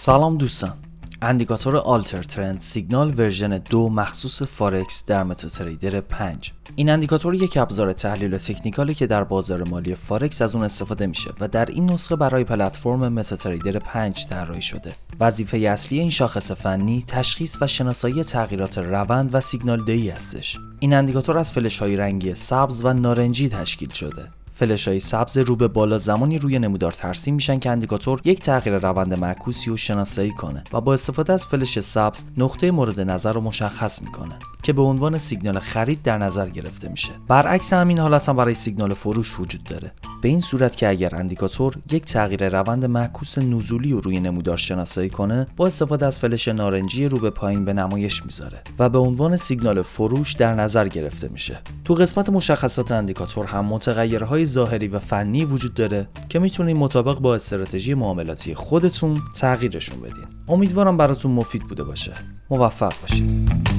سلام دوستان، اندیکاتور آلتر ترند سیگنال ورژن 2 مخصوص فارکس در متاتریدر 5. این اندیکاتور یک ابزار تحلیل تکنیکالی که در بازار مالی فارکس از اون استفاده میشه و در این نسخه برای پلتفرم متاتریدر 5 طراحی شده. وظیفه اصلی این شاخص فنی تشخیص و شناسایی تغییرات روند و سیگنال دهی هستش. این اندیکاتور از فلش‌های رنگی سبز و نارنجی تشکیل شده. فلش‌های سبز رو به بالا زمانی روی نمودار ترسیم میشن که اندیکاتور یک تغییر روند معکوسی رو شناسایی کنه و با استفاده از فلش سبز نقطه مورد نظر رو مشخص میکنه که به عنوان سیگنال خرید در نظر گرفته میشه. برعکس همین حالت هم برای سیگنال فروش وجود داره. به این صورت که اگر اندیکاتور یک تغییر روند معکوس نزولی رو روی نمودار شناسایی کنه، با استفاده از فلش نارنجی رو به پایین به نمایش میذاره و به عنوان سیگنال فروش در نظر گرفته میشه. تو قسمت مشخصات اندیکاتور هم متغیرهای ظاهری و فنی وجود داره که میتونید مطابق با استراتژی معاملاتی خودتون تغییرشون بدین. امیدوارم براتون مفید بوده باشه. موفق باشید.